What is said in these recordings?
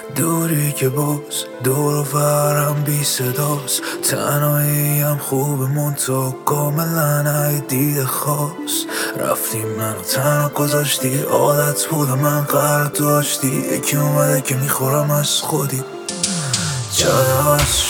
دوری که باز دور و برم بی صداست، تنهاییم خوبه منطقه کاملا دید خاص. رفتی منو تنها گذاشتی، عادت بودم من قرار داشتی، یکی اومده که میخورم از خودی. چقدر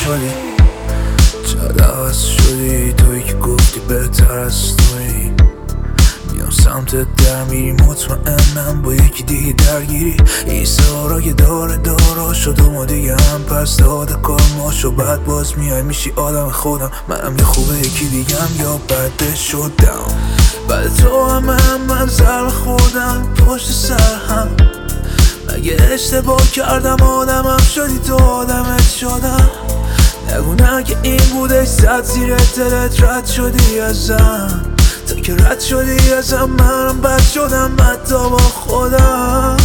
عوض شدی توی که گفتی بهتر از توی. میام سمتت در میری مطمئنم با یکی دیگه درگیری. این سارا که داره شد و ما دیگه هم پس داده کار ما شد. بعد باز میای میشی آدم خودم، منم یه خوبه یکی دیگم یا بده شدم. بعد تو هم من زر خوردم پشت سر هم. مگه اشتباه کردم آدمم شدی تو آدمت شدم. نگو نه که این بوده صد زیر دلت رد شدی ازم. تا که رد شدی ازم منم بد شدم حتی با خودم.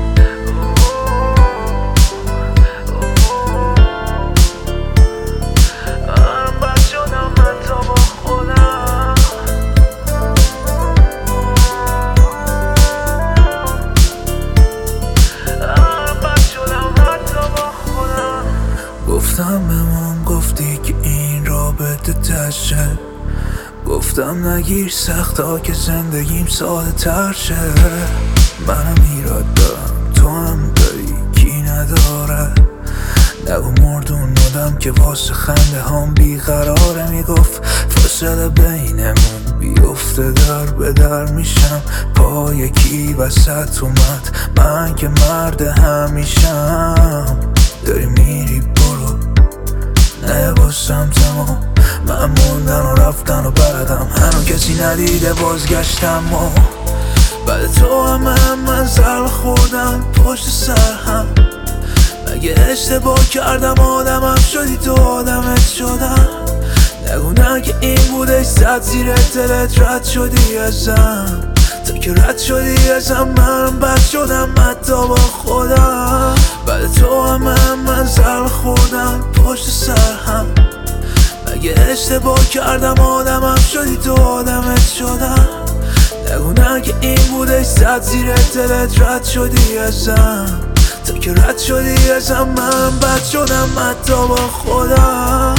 گفتم بمون، گفتی که این رابطه تشه. گفتم نگیر سختا که زندگیم ساده تر شه. منم ایراد دارم تو هم داری کی نداره. نگو مردون آدم که واسه خنده هم بیقراره. میگفت فاصله بینمون بیفته در به در میشم. پا یکی وسط اومد من که مرد همیشم. داری میری برو نه واسم تمام. من موندن و رفتن و بردم هنو کسی ندیده بازگشتم. و بعد تو هم من زر خوردم پشت سر هم. مگه اشتباه کردم آدمم شدی تو آدمت شدم. نگو نه که این بوده صد زیر دلت رد شدی ازم. تا که رد شدی ازم منم بد شدم حتی با خودم. بعد تو هم من زر خوردم پشت سر هم. مگه اشتباه کردم آدمم شدی تو آدمت شدم. نگو نه که این بوده صد زیر دلت رد شدی ازم. تا که رد شدی ازم منم بد شدم حتی با خودم.